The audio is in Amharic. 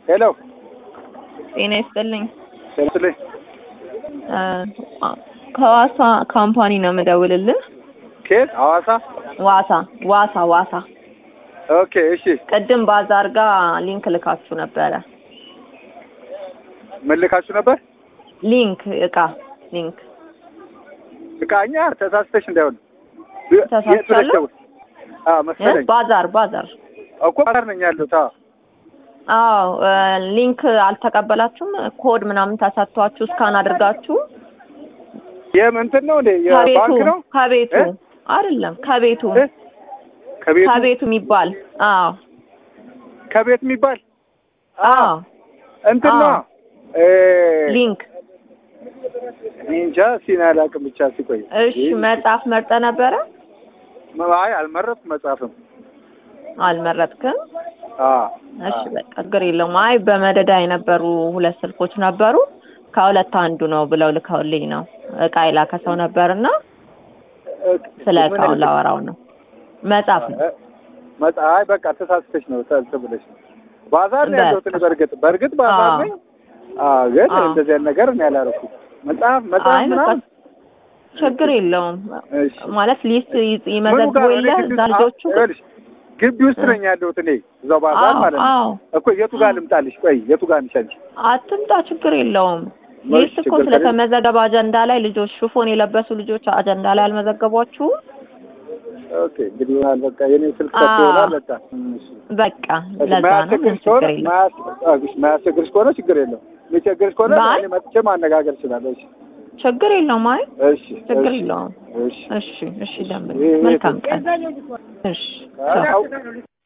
ሄሎ ጤና ይስጥልኝ። ሰላም ከዋሳ ካምፓኒ ነው የምደውልልህ። ከየት? ሐዋሳ። ዋሳ። ኦኬ እሺ። ቅድም ባዛር ጋር ሊንክ ልካችሁ ነበረ። ምን ልካችሁ ነበር? ሊንክ እቃኛ ተሳስተሽ እንዳይሆን። ተሳስቻለሁ? መሰለኝ። ባዛር እኮ ባዛር ነኝ ያለሁት። አዎ ሊንክ አልተቀበላችሁም? ኮድ ምናምን ተሰጥቷችሁ ስካን አድርጋችሁ እንትን ነው እንዴ? የባንክ ነው? ከቤቱ አይደለም፣ ከቤቱ የሚባል ከቤት የሚባል እንትን ነው ሊንክ እንጃ ሲናላቅም ብቻ ሲቆይ። እሺ መጽሐፍ መርጠ ነበረ? አይ አልመረጥኩም። መጽሐፍም አልመረጥክም? እሺ በቃ ችግር የለውም። አይ በመደዳ የነበሩ ሁለት ስልኮች ነበሩ፣ ከሁለት አንዱ ነው ብለው ልከውልኝ ነው። እቃ የላከ ሰው ነበርና ስለ እቃው ላወራው ነው። መጽሐፍ ነው። አይ በቃ ተሳስተሽ ነው ብለሽ ነው። ባዛር ነው ያለሁት። በእርግጥ ባዛር ነኝ። ግን እንደዚህ አይነት ነገር እኔ አላረኩም። መጽሐፍ ምናምን ችግር የለውም ማለት ሊስት ይመዘግቡ የለ እዛ ልጆቹ ግቢ ውስጥ ነኝ ያለሁት እኔ እዛው ባዛር ማለት ነው እኮ። የቱ ጋር ልምጣልሽ? ቆይ የቱ ጋር ነሽ አንቺ? አትምጣ፣ ችግር የለውም። ሊስት እኮ ስለተመዘገበ አጀንዳ ላይ ልጆች ሹፎን የለበሱ ልጆች አጀንዳ ላይ አልመዘገቧችሁም? ኦኬ እንግዲህ በቃ የኔ ስልክ ተጥቷል። በቃ ለዛ ነው። ችግር የለውም። ማያስቸግርሽ ከሆነ ችግር የለውም። የሚቸግርሽ ከሆነ እኔ መጥቼ ማነጋገር እችላለሁ። እሺ ችግር የለውም። አይ እሺ ችግር የለውም። እሺ ደምብ መልካም ቀን። እሺ